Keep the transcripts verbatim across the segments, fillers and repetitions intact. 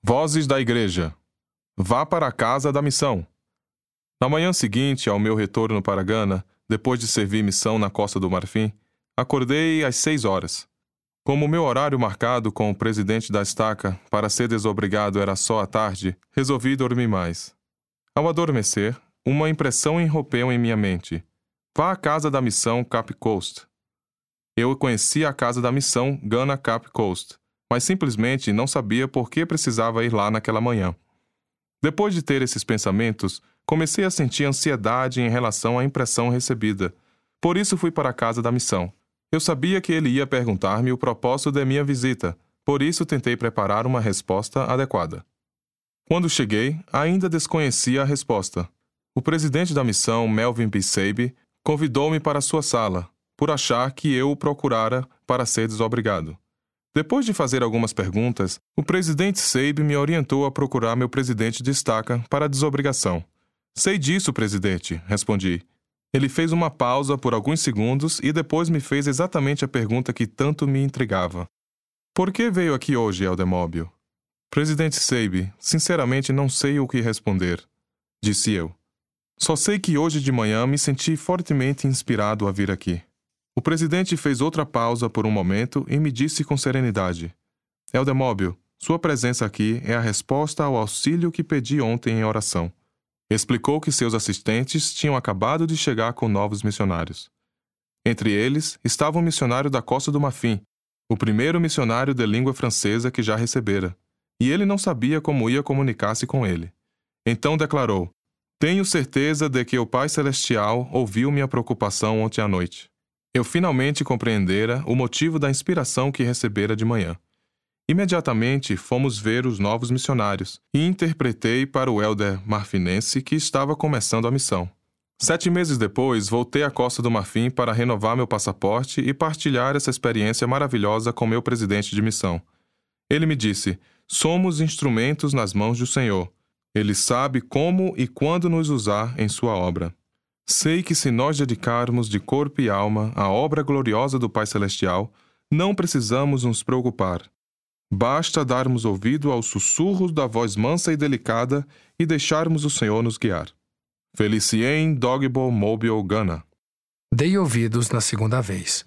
Vozes da Igreja. Vá para a casa da missão. Na manhã seguinte ao meu retorno para Gana, depois de servir missão na Costa do Marfim, acordei às seis horas. Como o meu horário marcado com o presidente da estaca para ser desobrigado era só à tarde, resolvi dormir mais. Ao adormecer, uma impressão irrompeu em minha mente. Vá à casa da missão Cape Coast. Eu conhecia a casa da missão Gana Cape Coast, mas simplesmente não sabia por que precisava ir lá naquela manhã. Depois de ter esses pensamentos, comecei a sentir ansiedade em relação à impressão recebida. Por isso fui para a casa da missão. Eu sabia que ele ia perguntar-me o propósito da minha visita, por isso tentei preparar uma resposta adequada. Quando cheguei, ainda desconhecia a resposta. O presidente da missão, Melvin P. Sabe, convidou-me para sua sala, por achar que eu o procurara para ser desobrigado. Depois de fazer algumas perguntas, o presidente Sabe me orientou a procurar meu presidente de estaca para a desobrigação. Sei disso, presidente, respondi. Ele fez uma pausa por alguns segundos e depois me fez exatamente a pergunta que tanto me intrigava. Por que veio aqui hoje, Eldemóbil? Presidente Sabe, sinceramente não sei o que responder, disse eu. Só sei que hoje de manhã me senti fortemente inspirado a vir aqui. O presidente fez outra pausa por um momento e me disse com serenidade: Eldemóbil, sua presença aqui é a resposta ao auxílio que pedi ontem em oração. Explicou que seus assistentes tinham acabado de chegar com novos missionários. Entre eles estava um missionário da Costa do Marfim, o primeiro missionário de língua francesa que já recebera, e ele não sabia como ia comunicar-se com ele. Então declarou: Tenho certeza de que o Pai Celestial ouviu minha preocupação ontem à noite. Eu finalmente compreendera o motivo da inspiração que recebera de manhã. Imediatamente fomos ver os novos missionários e interpretei para o elder marfinense que estava começando a missão. Sete meses depois, voltei à Costa do Marfim para renovar meu passaporte e partilhar essa experiência maravilhosa com meu presidente de missão. Ele me disse: Somos instrumentos nas mãos do Senhor. Ele sabe como e quando nos usar em sua obra. Sei que se nós dedicarmos de corpo e alma à obra gloriosa do Pai Celestial, não precisamos nos preocupar. Basta darmos ouvido aos sussurros da voz mansa e delicada e deixarmos o Senhor nos guiar. Felicien Dogbo Mobile Gana. Dei ouvidos na segunda vez.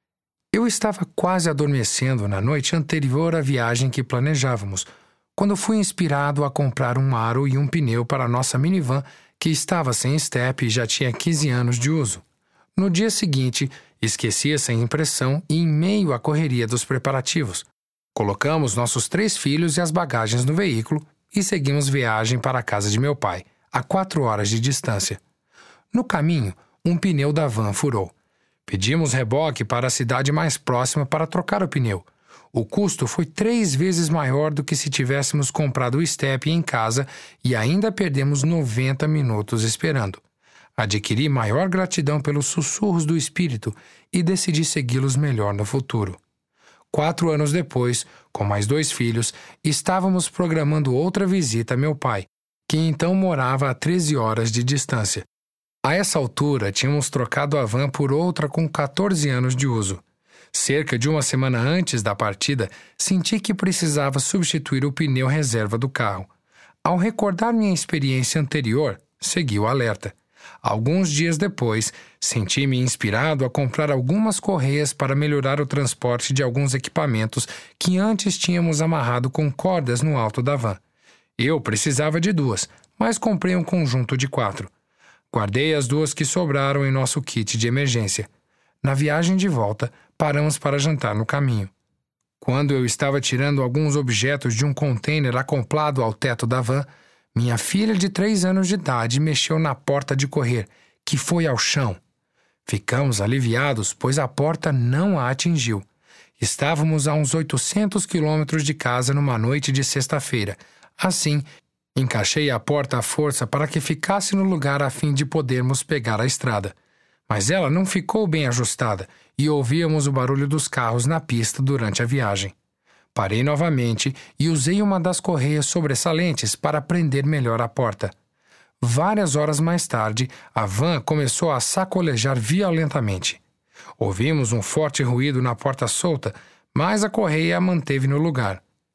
Eu estava quase adormecendo na noite anterior à viagem que planejávamos, quando fui inspirado a comprar um aro e um pneu para a nossa minivan que estava sem estepe e já tinha quinze anos de uso. No dia seguinte, esqueci essa impressão e em meio à correria dos preparativos. Colocamos nossos três filhos e as bagagens no veículo e seguimos viagem para a casa de meu pai, a quatro horas de distância. No caminho, um pneu da van furou. Pedimos reboque para a cidade mais próxima para trocar o pneu. O custo foi três vezes maior do que se tivéssemos comprado o estepe em casa e ainda perdemos noventa minutos esperando. Adquiri maior gratidão pelos sussurros do Espírito e decidi segui-los melhor no futuro. Quatro anos depois, com mais dois filhos, estávamos programando outra visita a meu pai, que então morava a treze horas de distância. A essa altura, tínhamos trocado a van por outra com catorze anos de uso. Cerca de uma semana antes da partida, senti que precisava substituir o pneu reserva do carro. Ao recordar minha experiência anterior, segui o alerta. Alguns dias depois, senti-me inspirado a comprar algumas correias para melhorar o transporte de alguns equipamentos que antes tínhamos amarrado com cordas no alto da van. Eu precisava de duas, mas comprei um conjunto de quatro. Guardei as duas que sobraram em nosso kit de emergência. Na viagem de volta, paramos para jantar no caminho. Quando eu estava tirando alguns objetos de um container acoplado ao teto da van, minha filha de três anos de idade mexeu na porta de correr, que foi ao chão. Ficamos aliviados, pois a porta não a atingiu. Estávamos a uns oitocentos quilômetros de casa numa noite de sexta-feira. Assim, encaixei a porta à força para que ficasse no lugar a fim de podermos pegar a estrada. Mas ela não ficou bem ajustada e ouvíamos o barulho dos carros na pista durante a viagem. Parei novamente e usei uma das correias sobressalentes para prender melhor a porta. Várias horas mais tarde, a van começou a sacolejar violentamente. Ouvimos um forte ruído na porta solta, mas a correia a manteve no lugar.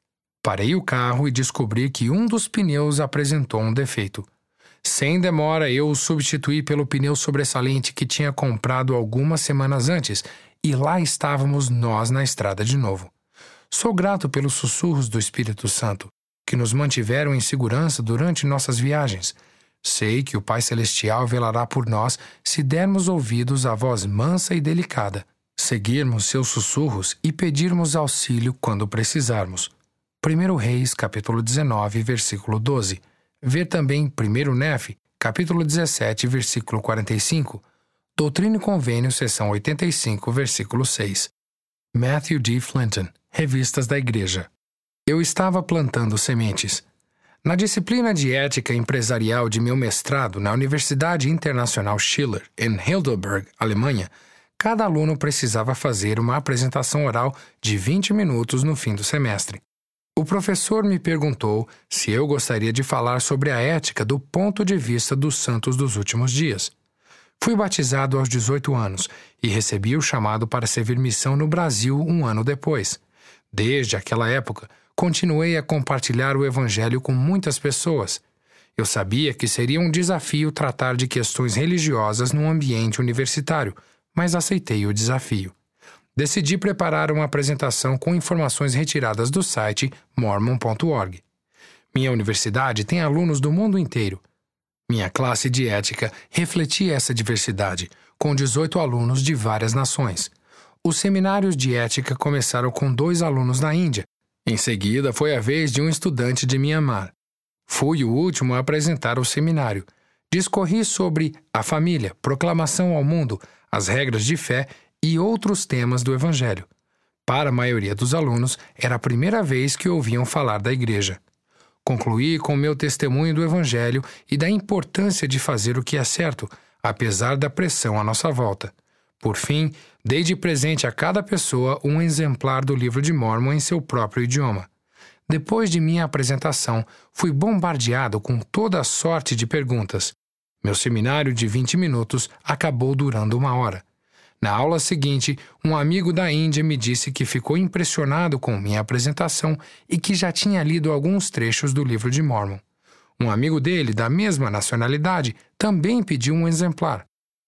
Parei o carro e descobri que um dos pneus apresentou um defeito. Sem demora, eu o substituí pelo pneu sobressalente que tinha comprado algumas semanas antes, e lá estávamos nós na estrada de novo. Sou grato pelos sussurros do Espírito Santo, que nos mantiveram em segurança durante nossas viagens. Sei que o Pai Celestial velará por nós se dermos ouvidos à voz mansa e delicada, seguirmos seus sussurros e pedirmos auxílio quando precisarmos. primeiro Reis, capítulo dezenove, versículo doze. Ver também primeiro Nefe, capítulo dezessete, versículo quarenta e cinco. Doutrina e Convênio, seção oitenta e cinco, versículo seis. Matthew D. Flinton, Revistas da Igreja. Eu estava plantando sementes. Na disciplina de ética empresarial de meu mestrado na Universidade Internacional Schiller, em Heidelberg, Alemanha, cada aluno precisava fazer uma apresentação oral de vinte minutos no fim do semestre. O professor me perguntou se eu gostaria de falar sobre a ética do ponto de vista dos santos dos últimos dias. Fui batizado aos dezoito anos e recebi o chamado para servir missão no Brasil um ano depois. Desde aquela época, continuei a compartilhar o Evangelho com muitas pessoas. Eu sabia que seria um desafio tratar de questões religiosas num ambiente universitário, mas aceitei o desafio. Decidi preparar uma apresentação com informações retiradas do site mormon ponto org. Minha universidade tem alunos do mundo inteiro. Minha classe de ética refletia essa diversidade, com dezoito alunos de várias nações. Os seminários de ética começaram com dois alunos da Índia. Em seguida, foi a vez de um estudante de Mianmar. Fui o último a apresentar o seminário. Discorri sobre a família, proclamação ao mundo, as regras de fé e outros temas do Evangelho. Para a maioria dos alunos, era a primeira vez que ouviam falar da igreja. Concluí com meu testemunho do Evangelho e da importância de fazer o que é certo, apesar da pressão à nossa volta. Por fim, dei de presente a cada pessoa um exemplar do livro de Mórmon em seu próprio idioma. Depois de minha apresentação, fui bombardeado com toda a sorte de perguntas. Meu seminário de vinte minutos acabou durando uma hora. Na aula seguinte, um amigo da Índia me disse que ficou impressionado com minha apresentação e que já tinha lido alguns trechos do livro de Mórmon. Um amigo dele, da mesma nacionalidade, também pediu um exemplar.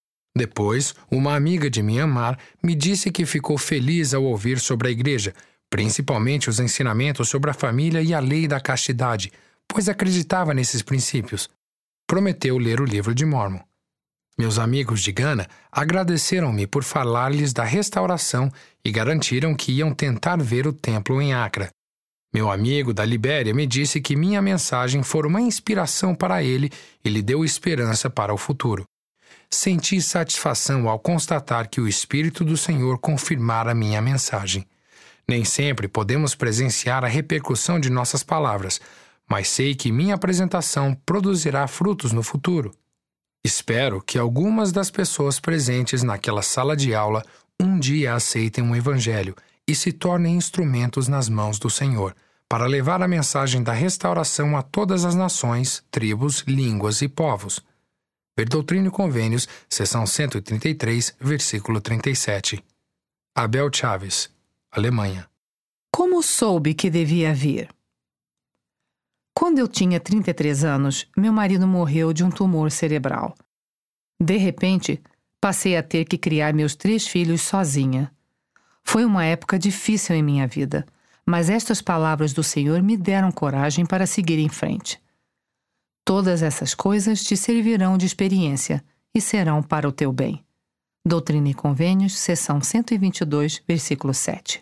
Depois, uma amiga de Mianmar me disse que ficou feliz ao ouvir sobre a igreja, principalmente os ensinamentos sobre a família e a lei da castidade, pois acreditava nesses princípios. Prometeu ler o livro de Mórmon. Meus amigos de Gana agradeceram-me por falar-lhes da restauração e garantiram que iam tentar ver o templo em Acra. Meu amigo da Libéria me disse que minha mensagem foi uma inspiração para ele e lhe deu esperança para o futuro. Senti satisfação ao constatar que o Espírito do Senhor confirmara minha mensagem. Nem sempre podemos presenciar a repercussão de nossas palavras, mas sei que minha apresentação produzirá frutos no futuro. Espero que algumas das pessoas presentes naquela sala de aula um dia aceitem o Evangelho e se tornem instrumentos nas mãos do Senhor, para levar a mensagem da restauração a todas as nações, tribos, línguas e povos. Ver Doutrina e Convênios, seção cento e trinta e três, versículo trinta e sete. Abel Chaves, Alemanha. Como soube que devia vir? Quando eu tinha trinta e três anos, meu marido morreu de um tumor cerebral. De repente, passei a ter que criar meus três filhos sozinha. Foi uma época difícil em minha vida, mas estas palavras do Senhor me deram coragem para seguir em frente. Todas essas coisas te servirão de experiência e serão para o teu bem. Doutrina e Convênios, seção cento e vinte e dois, versículo sete.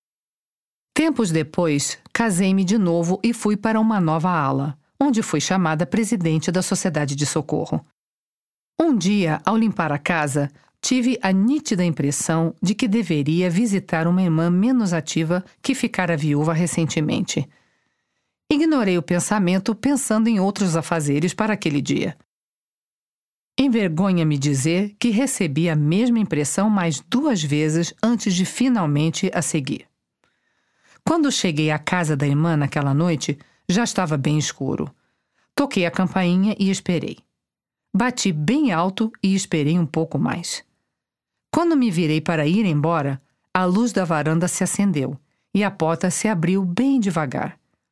Tempos depois, casei-me de novo e fui para uma nova ala, onde fui chamada presidente da Sociedade de Socorro. Um dia, ao limpar a casa, tive a nítida impressão de que deveria visitar uma irmã menos ativa que ficara viúva recentemente. Ignorei o pensamento, pensando em outros afazeres para aquele dia. Envergonha-me dizer que recebi a mesma impressão mais duas vezes antes de finalmente a seguir. Quando cheguei à casa da irmã naquela noite, já estava bem escuro. Toquei a campainha e esperei. Bati bem alto e esperei um pouco mais. Quando me virei para ir embora, a luz da varanda se acendeu e a porta se abriu bem devagar.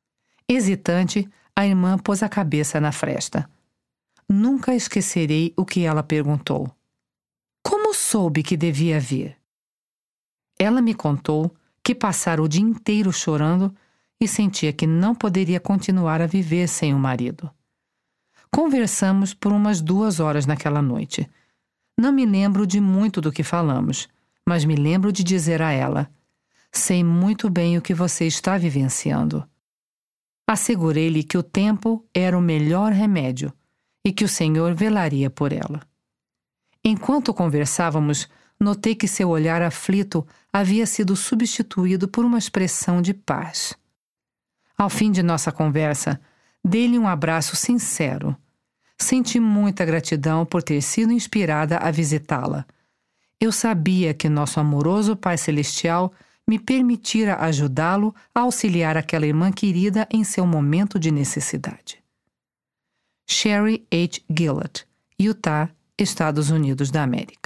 Hesitante, a irmã pôs a cabeça na fresta. Nunca esquecerei o que ela perguntou. Como soube que devia vir? Ela me contou que passara o dia inteiro chorando e sentia que não poderia continuar a viver sem o marido. Conversamos por umas duas horas naquela noite. Não me lembro de muito do que falamos, mas me lembro de dizer a ela: sei muito bem o que você está vivenciando. Assegurei-lhe que o tempo era o melhor remédio e que o Senhor velaria por ela. Enquanto conversávamos, notei que seu olhar aflito havia sido substituído por uma expressão de paz. Ao fim de nossa conversa, dei-lhe um abraço sincero. Senti muita gratidão por ter sido inspirada a visitá-la. Eu sabia que nosso amoroso Pai Celestial me permitira ajudá-lo a auxiliar aquela irmã querida em seu momento de necessidade. Sherry H. Gillett, Utah, Estados Unidos da América.